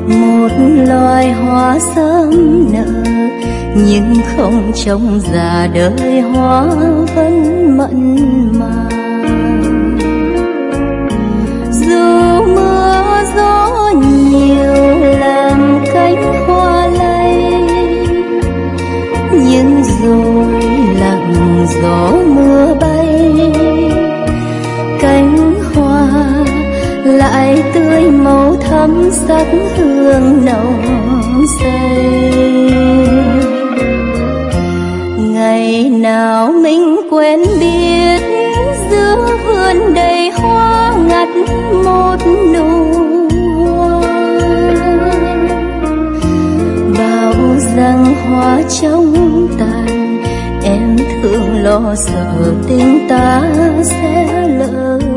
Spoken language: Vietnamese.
một loài hoa sớm nở, nhưng không trông già đời hoa vẫn mặn mà. Dù mưa gió nhiều làm cánh hoa lay, nhưng rồi lặng gió mưa bay, cánh hoa lại tươi màu thắm sắc hương nồng say. Ngày nào mình quen biết giữa vườn đầy hoa ngắt một nụ hoa, bảo rằng hoa trong tàn, em thương lo sợ tình ta sẽ lỡ.